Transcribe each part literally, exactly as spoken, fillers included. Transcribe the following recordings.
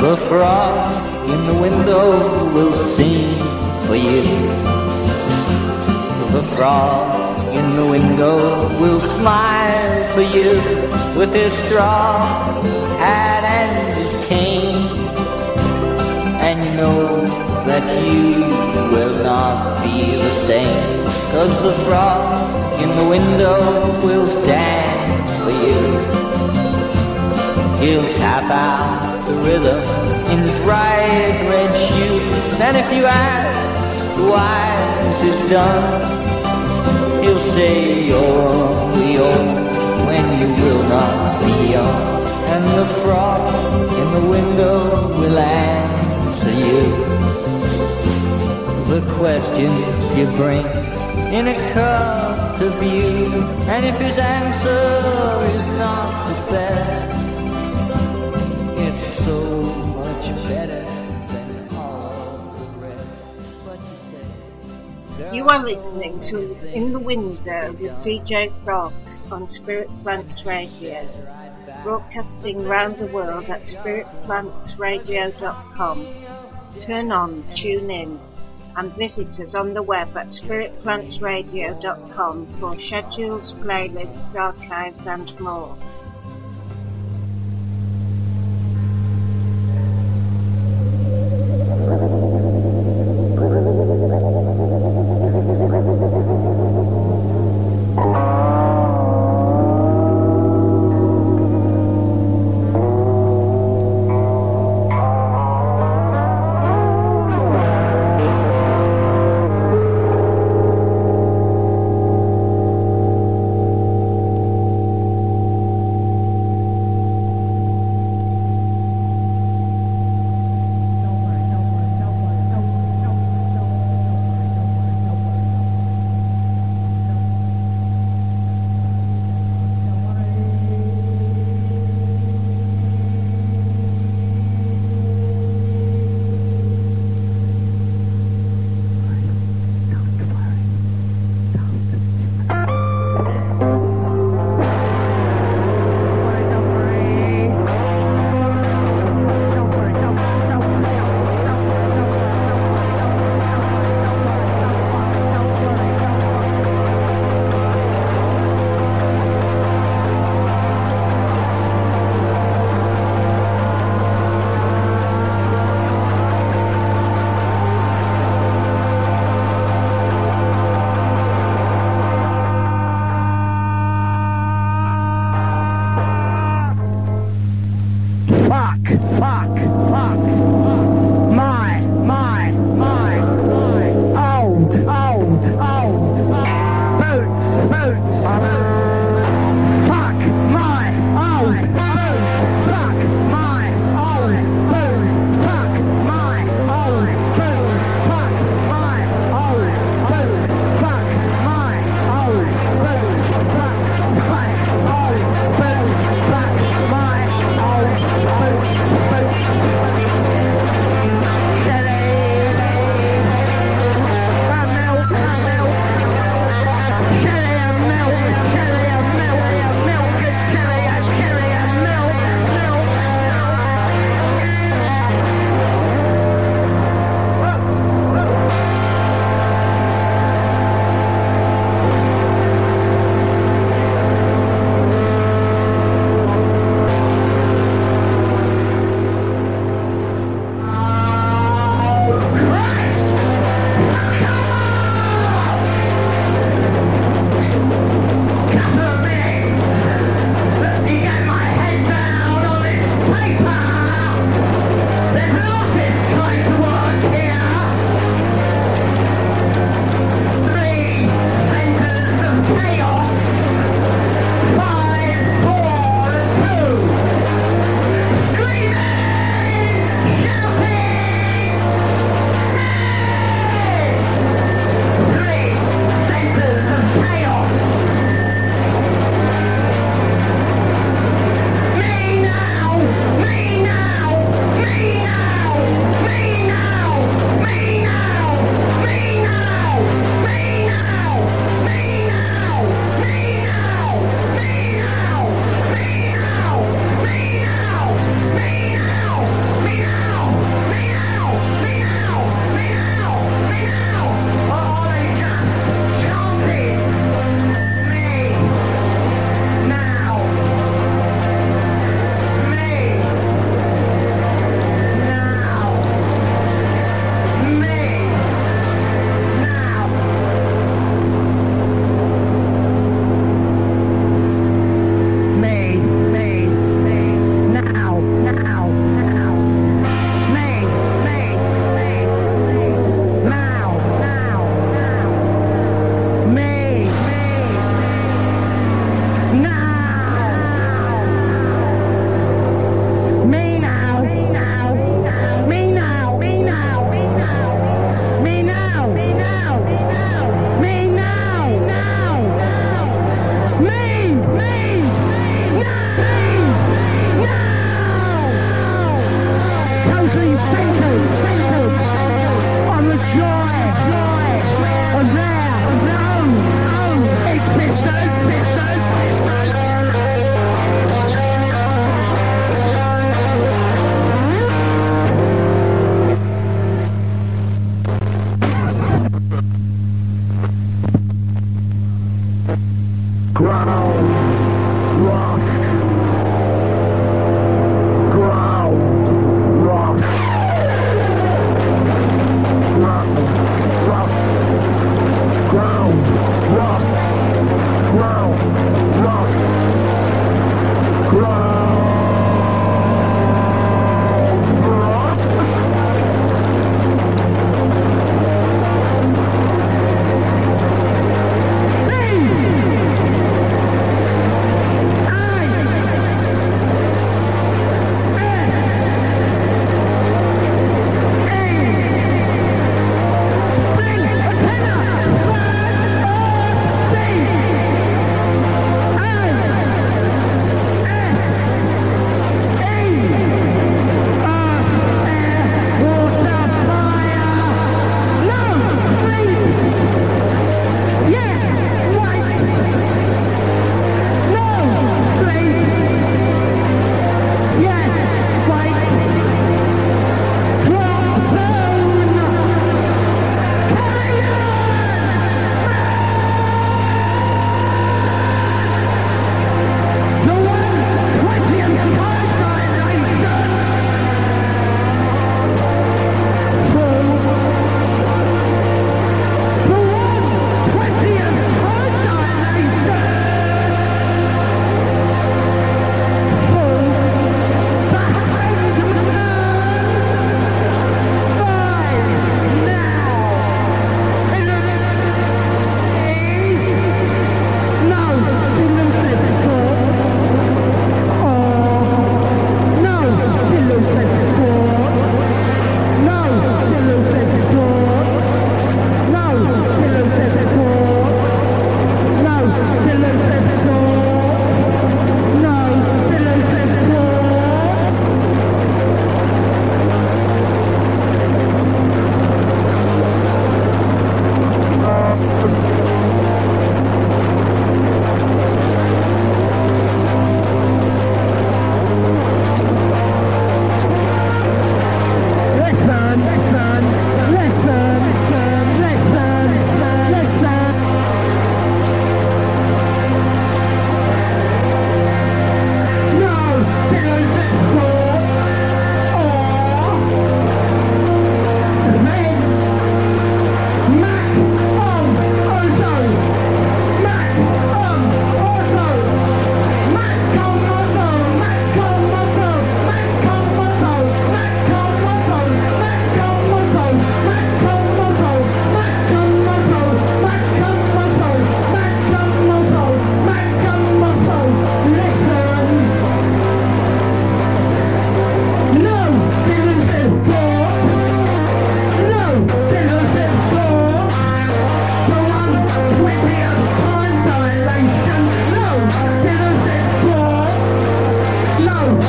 The frog in the window will sing for you. The frog in the window will smile for you with his straw hat and his cane. And you know that you will not be the same, 'cause the frog in the window will dance for you. He'll tap out the rhythm in his bright red shoes, and if you ask why this is done, he'll say you're only old when you will not be young. And the frog in the window will answer you the questions you bring in a cup to view. And if his answer is not the best, it's so much better than all the rest. What you say? You are listening to In the Window with D J Frogs on Spirit Plants Radio, broadcasting round the world at spirit plants radio dot com. Turn on, tune in, and visit us on the web at spirit plants radio dot com for schedules, playlists, archives and more.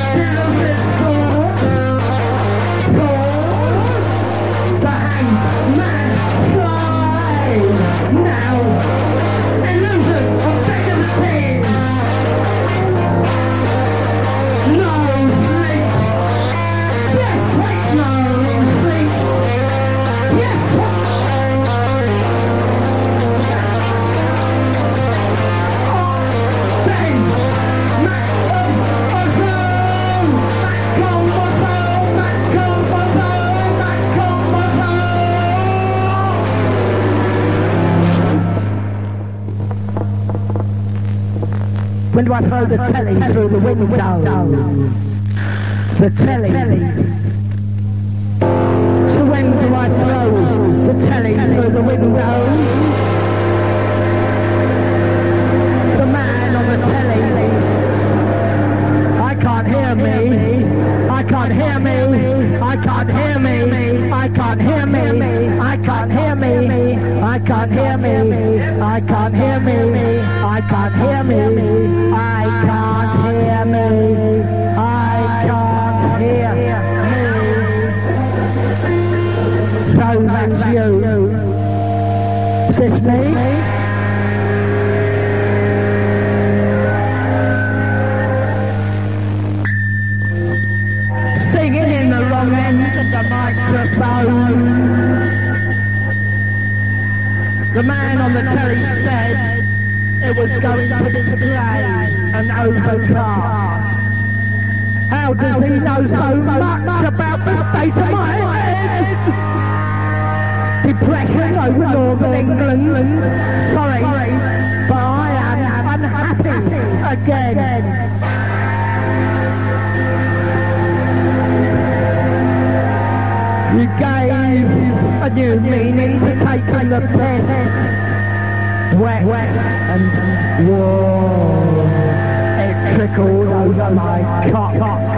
When do I throw the telly through the window? The telly. So when do I throw the telly through the window? The man on the telly. I can't hear me. I can't hear me. I can't hear me. I can't hear me. I can't hear me. I can't hear me. I can't hear me. I can't hear me. I can't hear me. I can't hear me. So that's you. Is this me? Singing in the wrong end of the microphone. The man on the telly said it was going to display an overcast. How does he know so much about the state of my head? Depression over Northern England. Sorry, but I am unhappy again. You gave a new meaning to taking the piss. Wet, wet and warm. It trickled over my cock.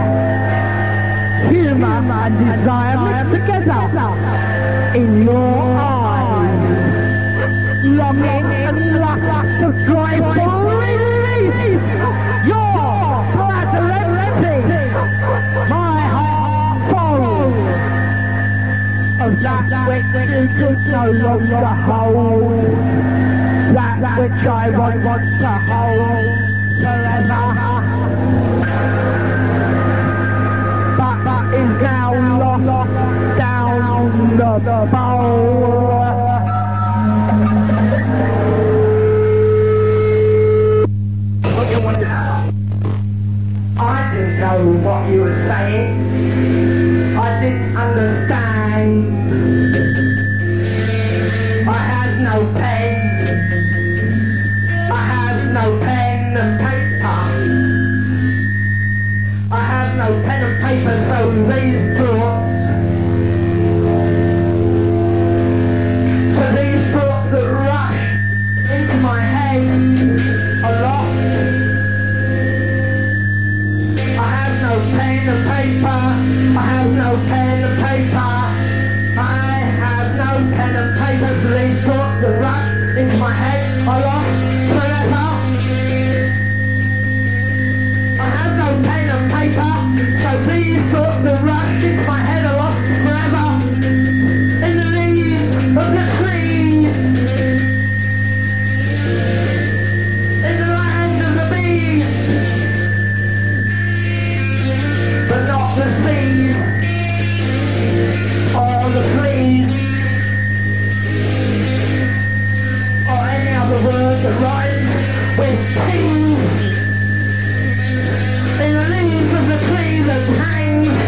Humour and desire mixed together in your eyes. Longing and lust to drive for release. Your fraternity. My heart full of that which you could no longer hold. That which I want, want to hold forever. But that is now lost down the bowl. I didn't know what you were saying. I didn't understand. I had no pen. I have no pen and paper. I have no pen and paper, so these thoughts, so these thoughts that rush into my head are lost. I have no pen and paper. I have no pen and paper. I have no pen and paper, so these thoughts that rush into my head are lost. So please thoughts that rush into my head are lost forever in the leaves of the trees, in the land of the bees, but not the seas or the fleas or any other word that rhymes with teens. In the leaves of the tree that hangs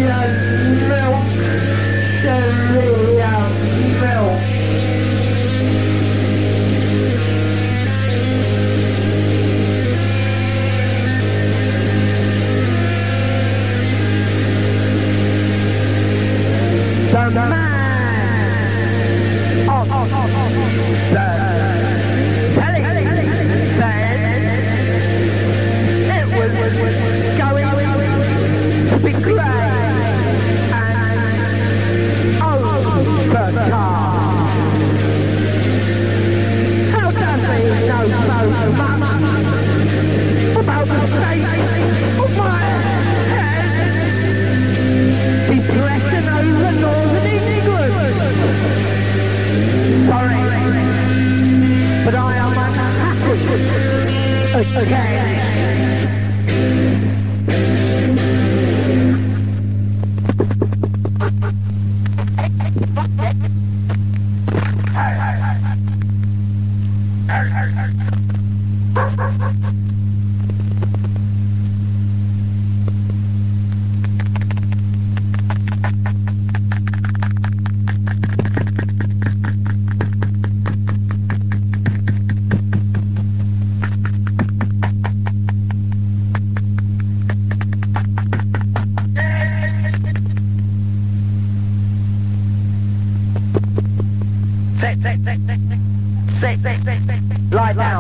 Lie down.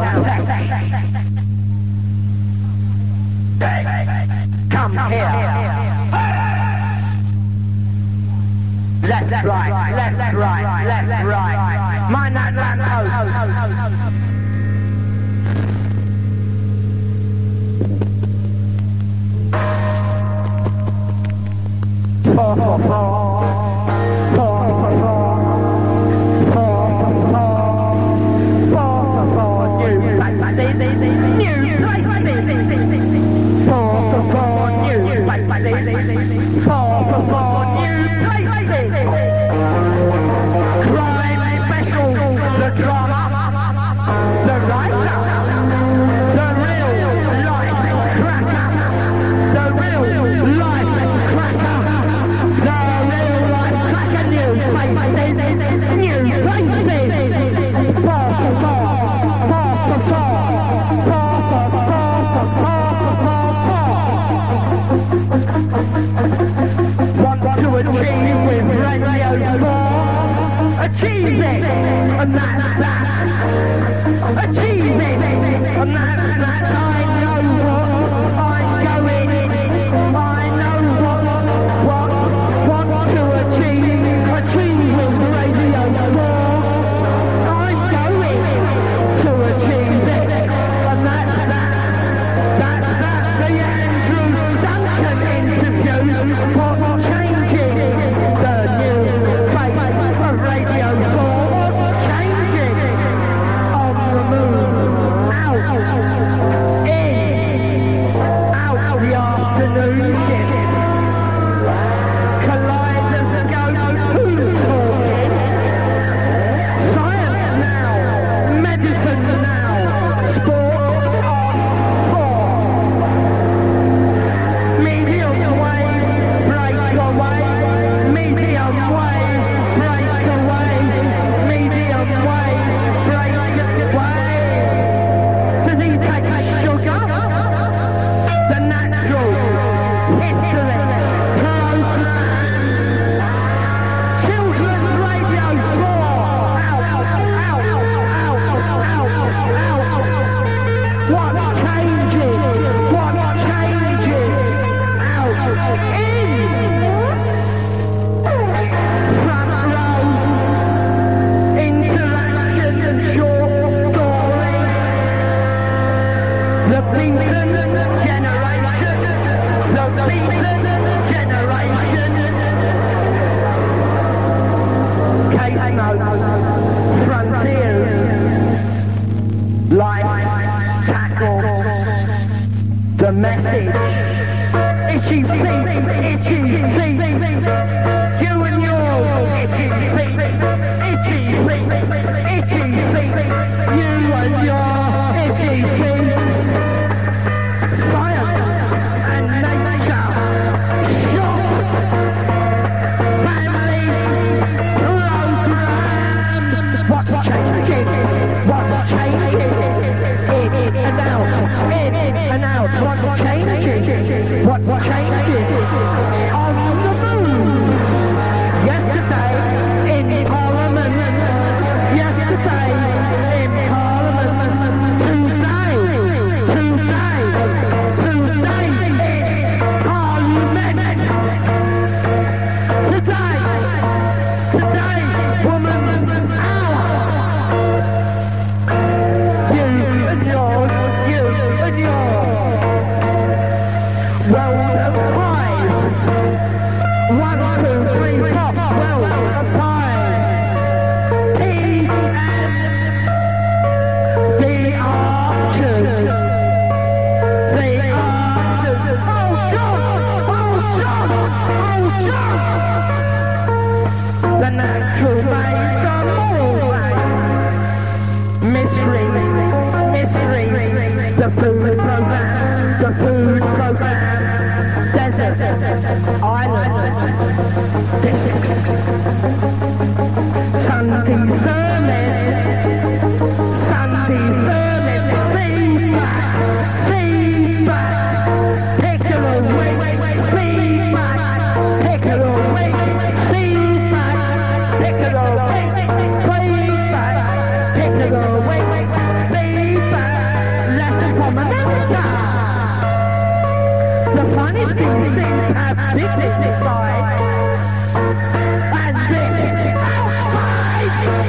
Come here. Left, right, left, right, left, right. Mind that lamppost. Four, four, four. Four, four, four. Four, four, four. Four, four, four. New places. New places. Four, four, four. New places. Four, four, four. New places. Crime special. The drama. The writer. The real life cracker. The real life cracker. The real life cracker. New places. New places. Four, four, four. Four, four, four. Four, four, four, four, four, four. Want to achieve with Radio four? Achieve it, and that's that. Achieve it, and that's that. I know what I'm going in. I know what, what, want to achieve. Achieve with Radio four. I'm going to achieve it, and that's that. That's that. The Andrew Duncan interview. What's changing? The new face of Radio four. What's changing? On the move. Out. In. Out the afternoon shift. Kaleidoscope. Who's talking? Science now. Medicine now. Sport on four. Medium wave, break away. Medium wave, break away. Medium wave, break away. Does he take sugar? The natural history program. Children's Radio four. Out, out, out, out, out, out. What's changing? What's changing? Out, in. Front row. Interaction and short story. The beaten generation. The beaten generation. Case notes. Frontiers. Life. Tackle. The message. Itchy feet. Itchy feet. You and yours. Itchy feet. Itchy feet. Itchy feet. You and your itchy feet. Science and nature. Shop. One, two, three, four, well, five. P and D Archers. The Archers. Oh, John! Oh, John! Oh, John! The natural ways, the moral ways. Mystery, mystery. The food program, the food program. Desert, island, disc. Sunday service, Sunday service. Feedback, feedback. Pick it away, feedback. Pick it away, feedback. Pick it away, feedback. Pick it away, feedback. Letter from America. The funniest thing seems to have this inside and this outside.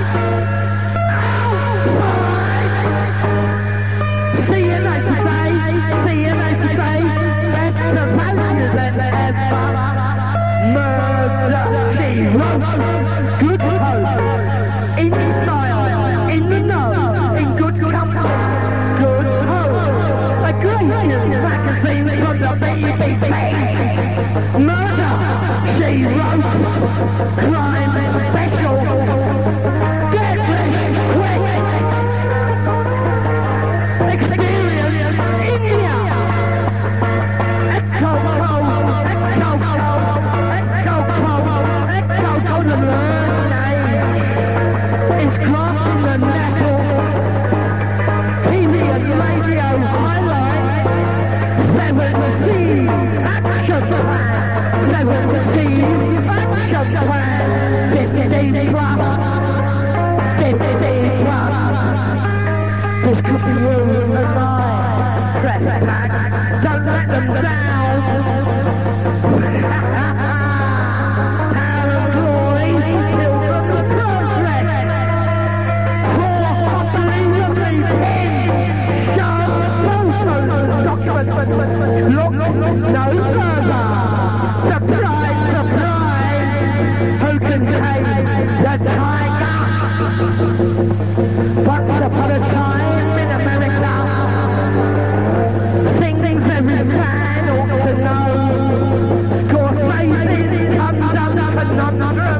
Outside. See you later day. See you later day. Better value than ever. Murder she wrote. Good hope. In style. In the know. In good company. Good hope. A great new magazine from the B B C. Murder she wrote. Crime special. Deadly quick. Experience India. Echo Pro. Echo Pro. Echo Pro. Echo Pro. The learned age is grasping the nettle. T V and radio highlights. Seven seas action plan. Seven seas action plan. Fifteen plus. Fifteen plus. This could be you and mine. Press back. Don't let them down. Aaron Glory, Pilgrim's Progress. Four unbelievably pinned show photos documents. Look no further. Surprise, surprise. Who can tame the tiger? Once upon a time in America, things every man ought to know. Scorsese's Conundrum Conundrum.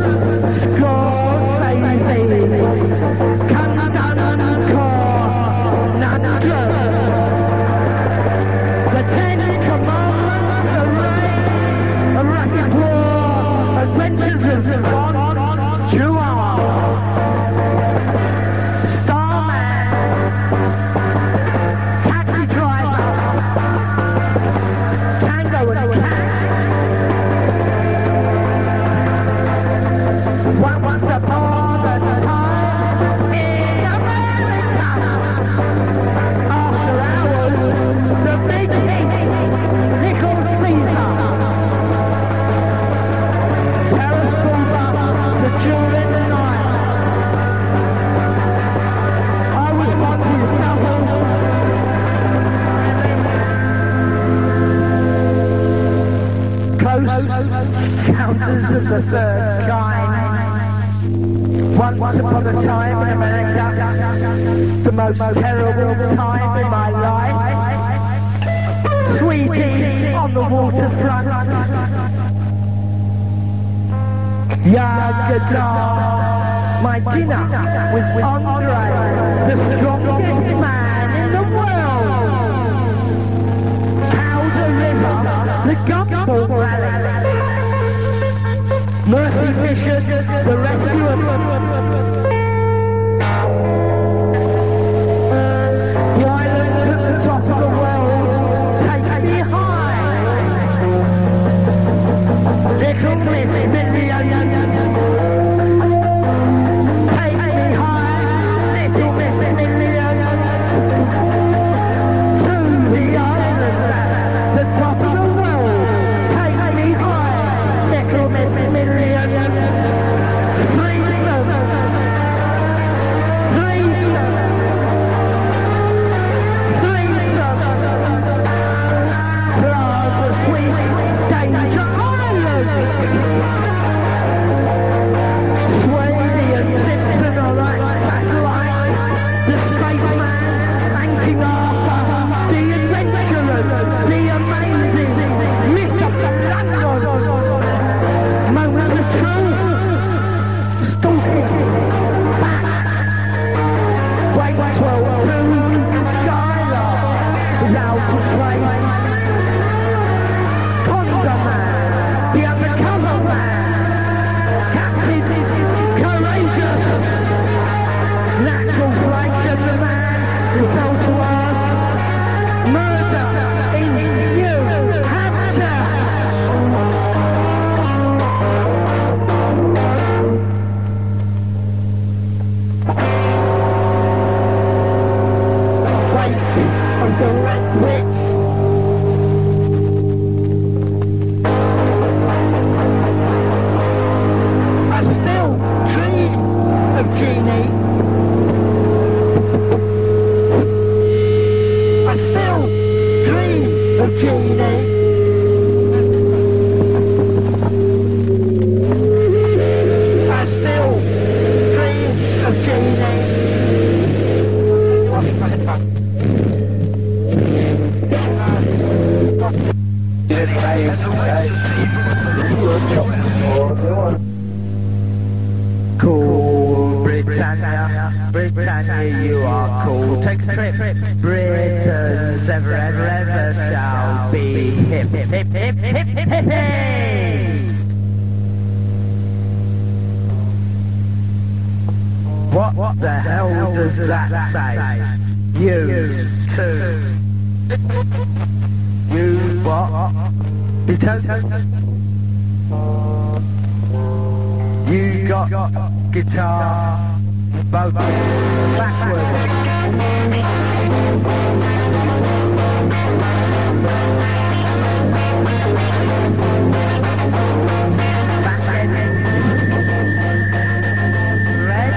Scorsese's Conundrum Conundrum. The Ten Commandments, the Rain, a Rapid War, Adventures of Von Juan, Starman, Taxi Driver, Tango and Cash. Once upon a time in America. After hours, the big hit, Nickel Caesar. Terrace Bulba, the Jewel in the Night. I was once his novel. Close Encounters of the Third Kind. Once upon a time in America, the most terrible time in my life. Sweetie on the waterfront. Yagadar, my dinner with Andre, the strongest man in the world. Powder River, the Gumball Rally. Mercy Mission, the rescue of the island at the top of the world. Take me high. Little Miss Millions. Take me high. Little Miss Millions. To the island at the top of the world. Take me high. Little Miss Millions. who fell to us. Murder in New Hampshire. Wait until red quick. I still dream of Jeannie. I still dream of Jeannie. I still dream of Jeannie. Cool, Britannia, Britannia, you are cool. Take a trip, Britain's ever, ever, ever shall be hip, hip, hip, hip, hip, hip, hip, hip. What, what the hell does that say? You too. You what? You too. You got guitar, both backwards. Backend. Red.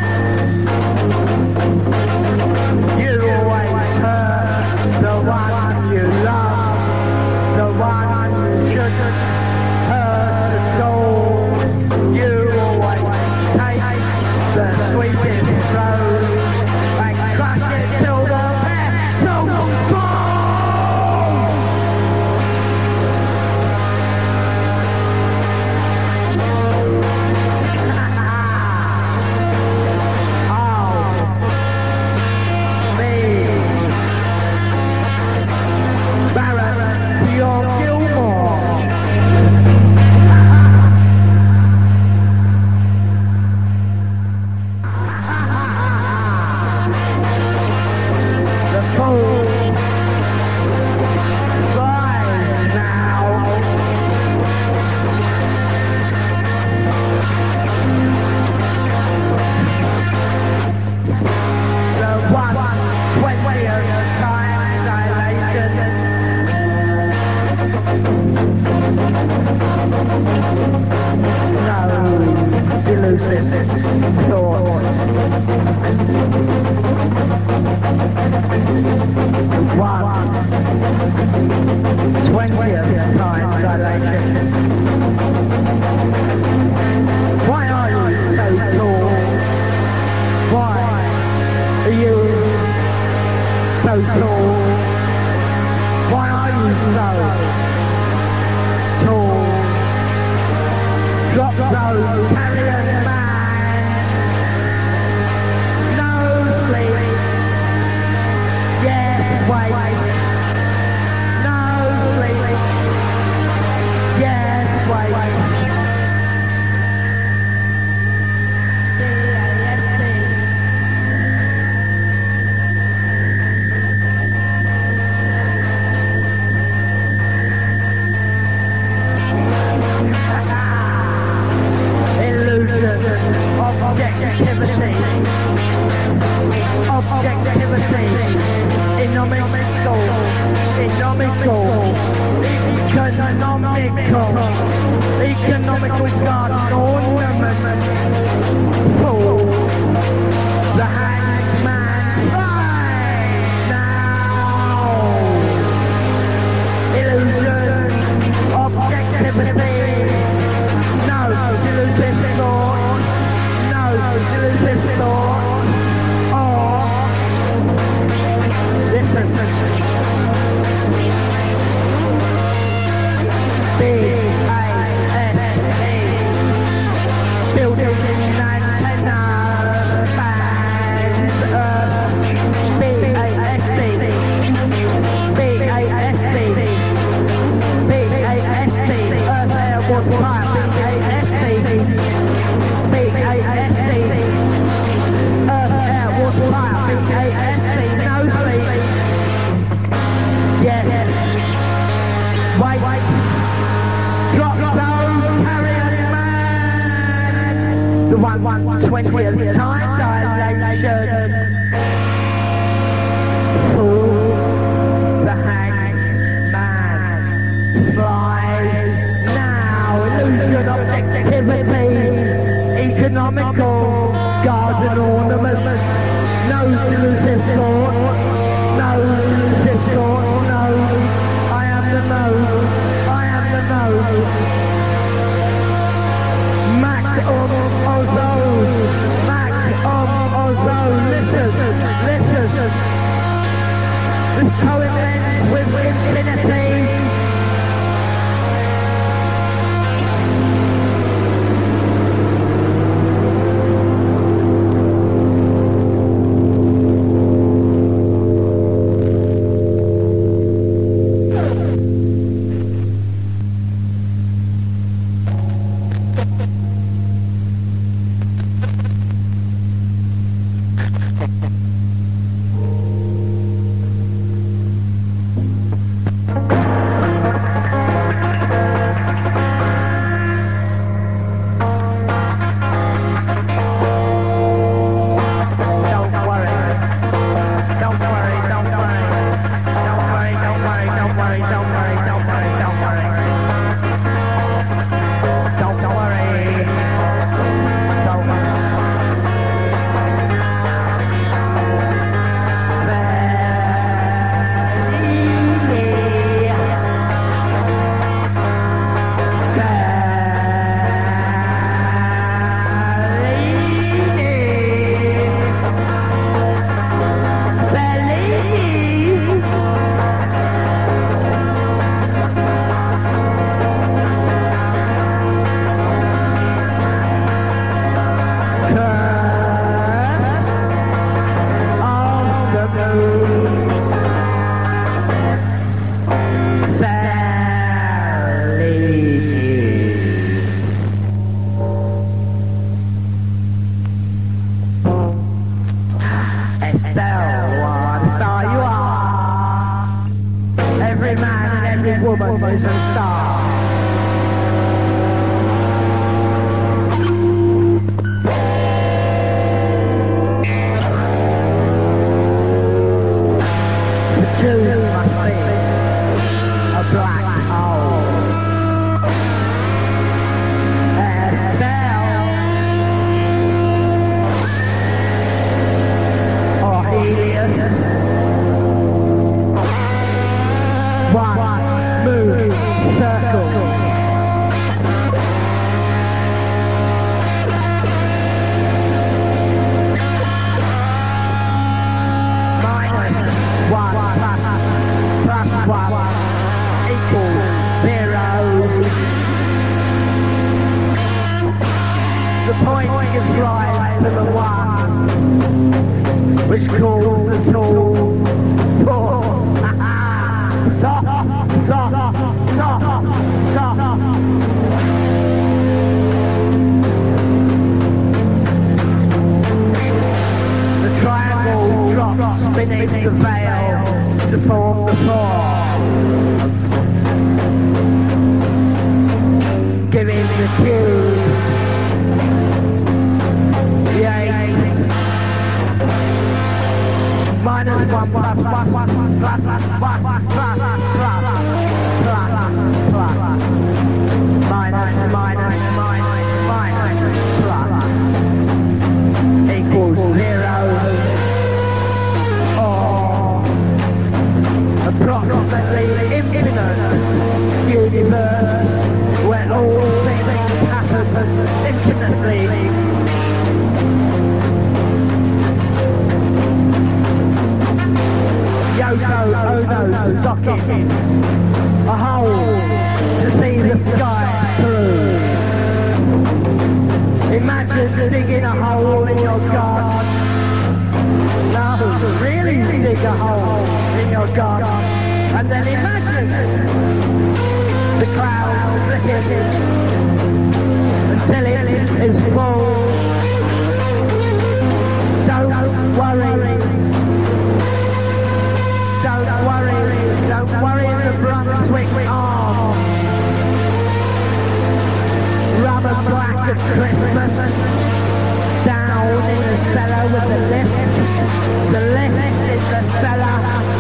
You always hurt the one you love, the one you shouldn't hurt at all. You always take the sweetest rose and crush it till the petals fall. Oh, me, Baron John Gilmore. twentieth time dilation. Why are you so tall? Why are you so tall? Why are you so tall? Drop those carrion man. No sleep. Yes, wait. No sleep. Yes, wait. D A S C. Illusion, objectivity, objectivity, economical, economical, economical, economical garden ornaments, fool, the hanged man right now. Illusion, objectivity, no, delusive thought, no, delusive thought, or, listen, B A S E, building antenna spans Earth, B A S C, B A S C, B A S C, Earth, air, water, fire, B A S C, B A S C, Earth, air, water, fire, B A S C, twentieth time dilation. Fool, the hanged man flies now. Illusion, objectivity, economical, garden ornaments. No delusive thoughts, no delusive thoughts, no. I am the no, I am the no. Mac um ozone, Mac um ozone. Listen, listen. This poem ends with infinity. Christmas down down in the cellar with the lift. The lift is the cellar.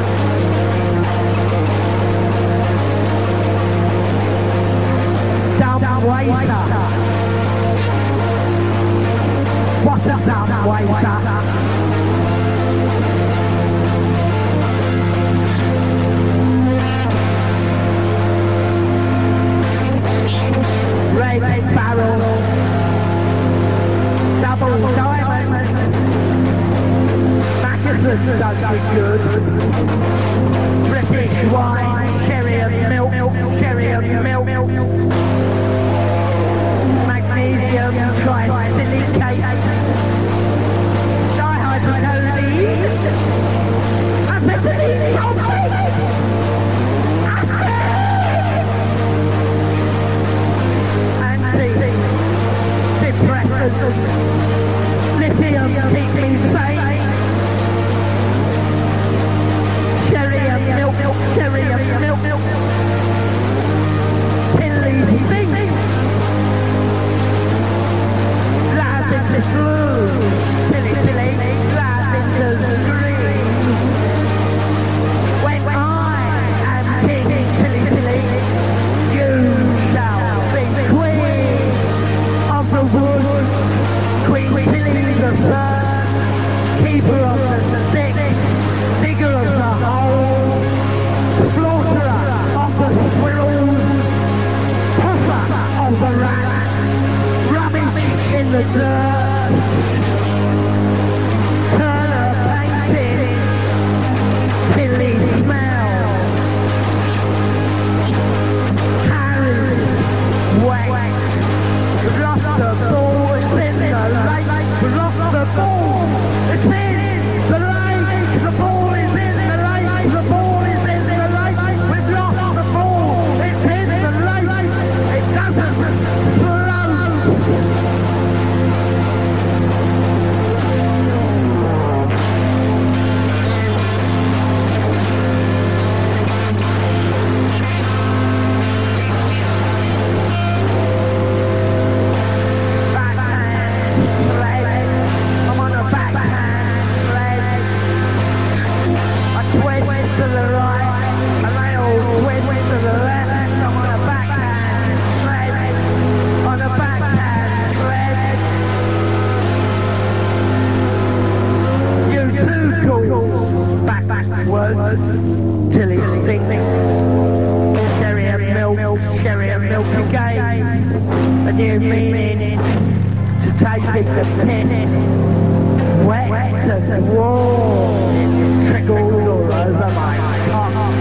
Dumb waiter. What a dumb waiter. Raving barrel, double diamond, Mackerson does me good. British wine, sherry and milk, sherry and milk. Magnesium trisilicate, dihydrocolloid, acetylene sulfate, acid. Depressants, lithium keep me sane. Sherry and milk, milk, sherry and milk, milk. Tilly stinks. Lavender's blue, tilly tilly, lavender's green. When I am king, tilly tilly, you shall be queen of the woods, Queen Tilly the first, keeper of the sticks, digger of the hole, slaughterer of the squirrels, tosser of the rats, rubbish in the dirt, Turner painting, Tilly smell, Harry's wet. Lost the ball, it's in the lake. Lost the ball, it's in the lake. The ball is in the lake. The ball is in the lake. We've lost the ball, it's in the lake. It doesn't float. Tilly stinks. Sherry and milk, sherry and milk again. A new meaning to taking the piss. Wet and warm, trickled all over my cock.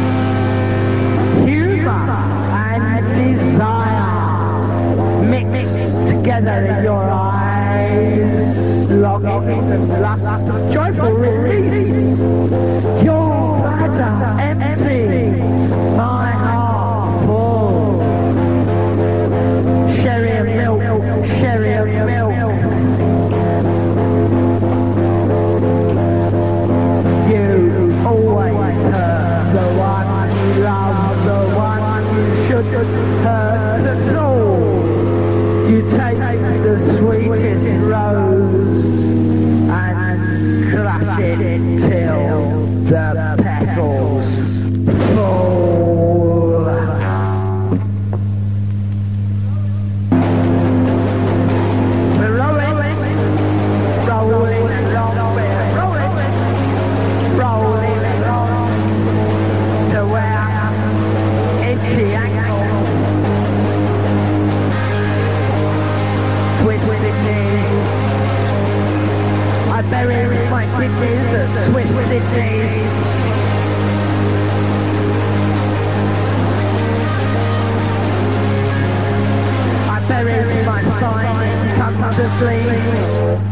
Humour and desire mixed together in your eyes. Longing and lust, joyful release. Your bladder empty, my heart full. Sherry and milk, sherry and milk. You always hurt the one you love, the one you shouldn't hurt at all. You take the sweetest rose and crush it till the petals fall. We're rolling, rolling along, we're rolling, rolling along to where itchy ankle, twisted knee. I bury my kidneys at twisted knee. I bury my spine in comforter sleeves.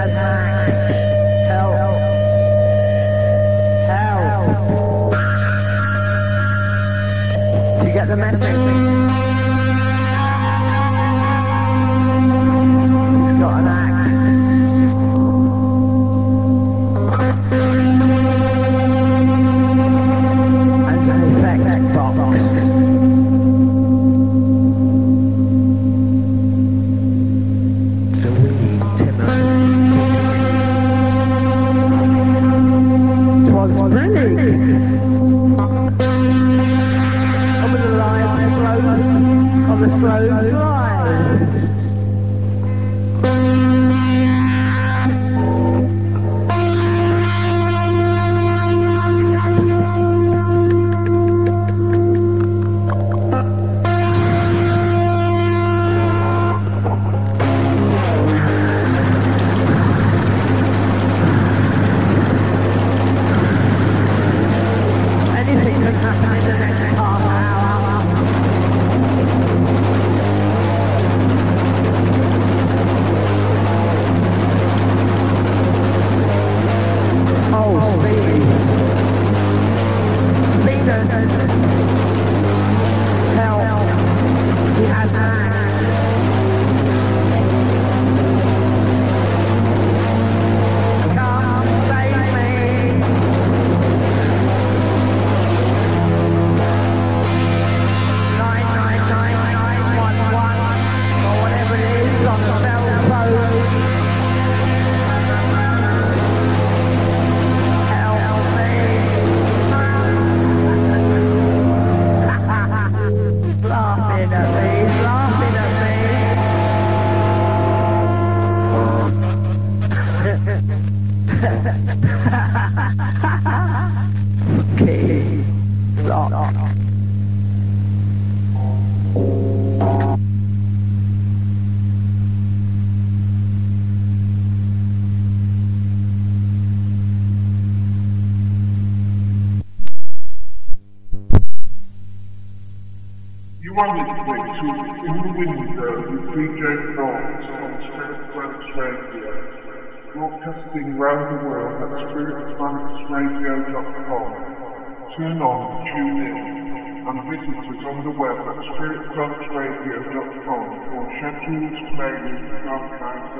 has max. Help. Help. You get the message? He's got an axe. And an effect box. The slow slide. Anything can happen in the next half hour. Okay. Rock. You are listening to In the Window with D J Frogs on Spirit Trance Radio, broadcasting round the world at spirit trance radio dot com. Turn on, tune in, and visit us on the web at spirit trance radio dot com for schedules, mailings, archives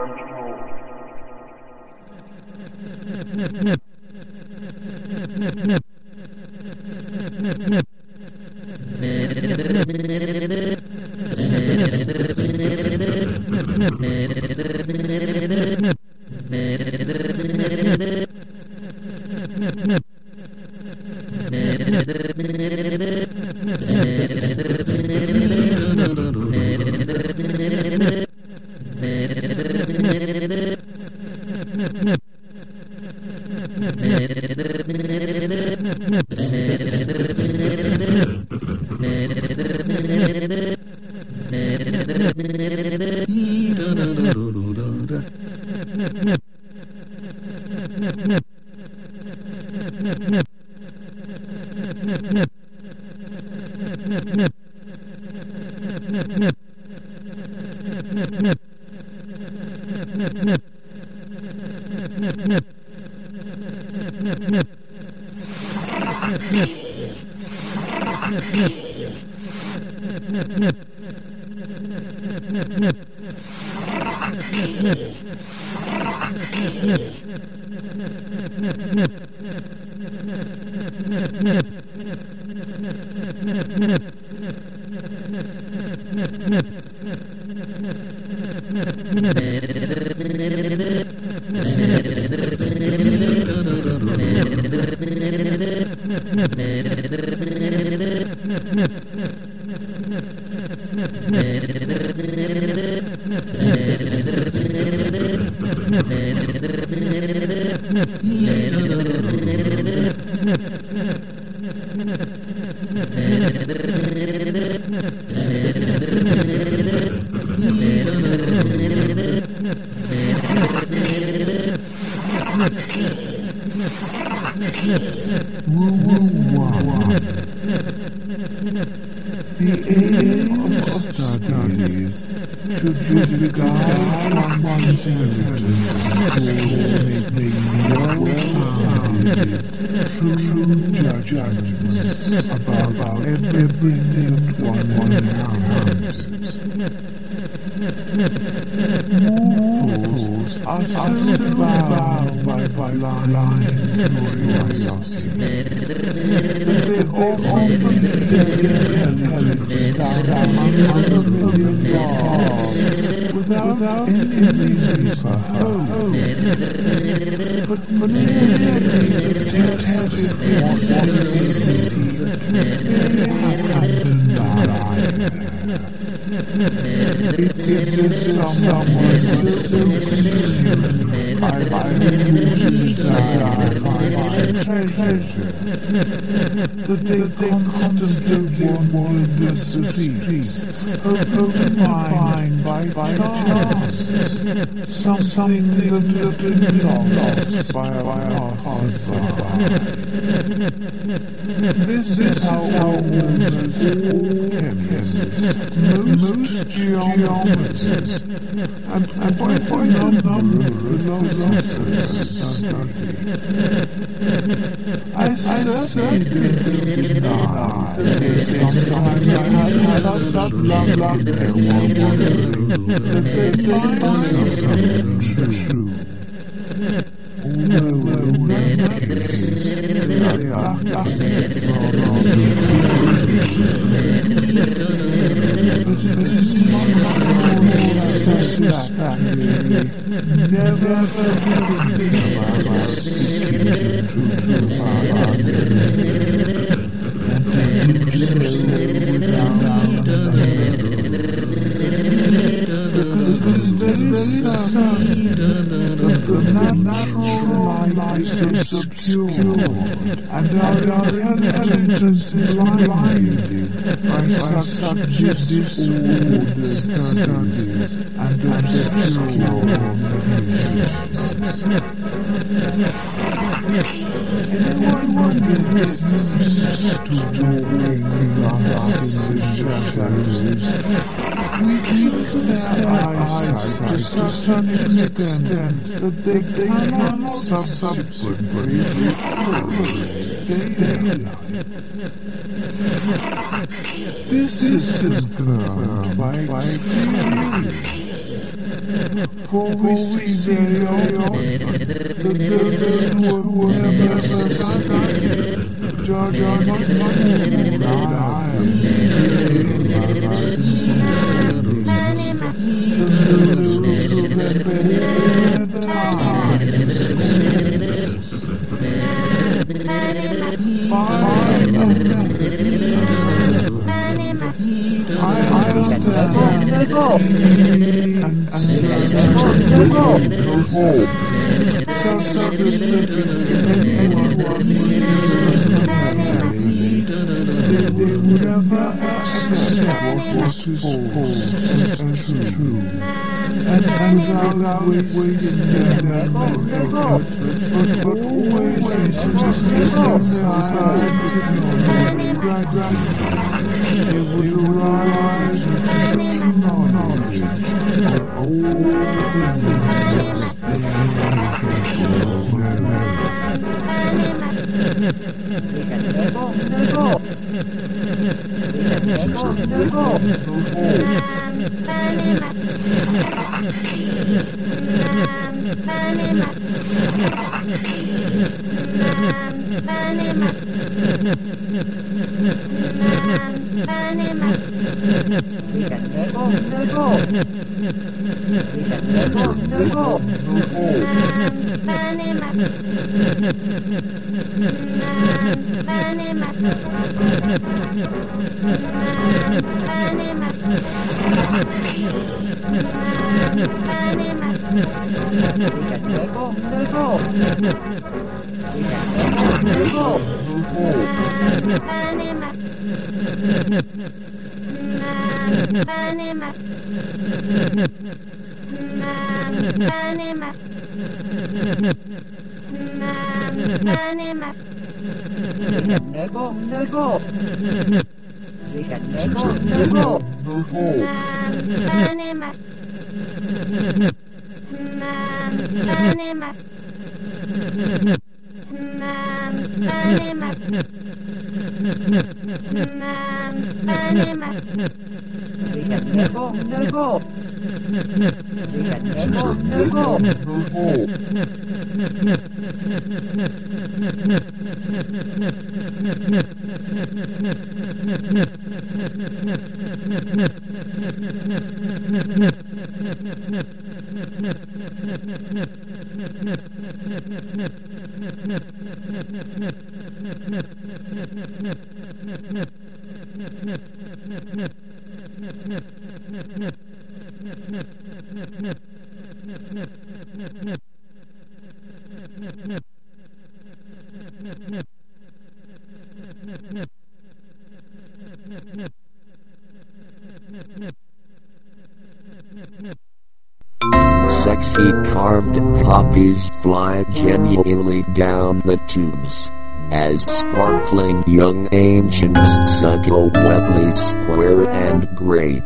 and more. The aim of studies should be to guide one's intelligence towards making well-founded, true judgments about everything that one encounters. Mortals are so bound by blind curiosity that they often intelligence down unfamiliar paths without any reason for hope. But many detested what It is someone so consumed by illusions and treasure that they constantly wander the streets, hoping to find by chance something that had been lost by a passer-by. This is how almost all chemists, most geometers, and, and by quite a number of philosophers study. I certainly didn't deny that they sometimes had such love in their wandering that they find something true. Although in that case, they are nothing but it is much more satisfactory never forgetting about speaking to Father and to do so without because there is something that the natural light is obscured and our intelligence is blinded by such disordered studies and obscure anyone gets used to drawing us in the shadows. We use their eyesight to such an extent that they cannot subsequently daylight. This is confirmed by theory. For we see very often that those who have never studied judge our they would never accept what was false and true, and without waiting their effort, but always insisting outside they would arise with knowledge of all things they Sexy carved poppies fly genuinely down the tubes, as sparkling young ancients suckle wetly square and great.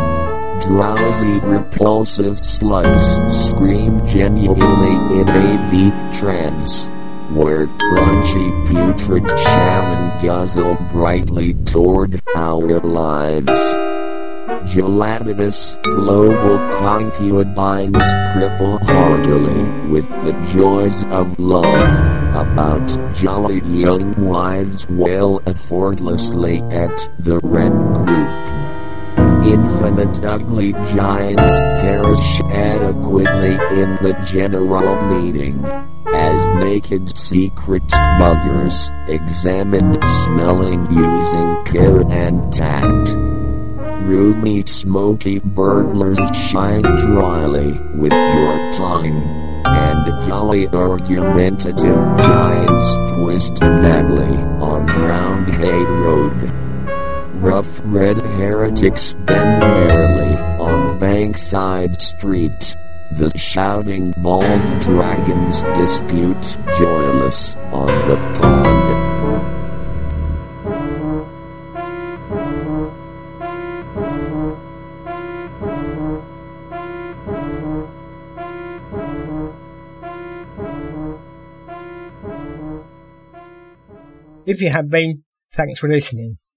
Drowsy repulsive slugs scream genuinely in a deep trance, where crunchy putrid shaman guzzle brightly toward our lives. Gelatinous global concubines cripple heartily with the joys of love, about jolly young wives wail effortlessly at the Wren group. Infinite ugly giants perish adequately in the general meeting, as naked secret buggers examined smelling using care and tact. Roomy smoky burglars shine dryly with your tongue, and jolly argumentative giants twist madly on round hay road. Rough red heretics bend merrily on Bankside Street. The shouting bald dragons dispute joyless on the pond. If you have been, thanks for listening.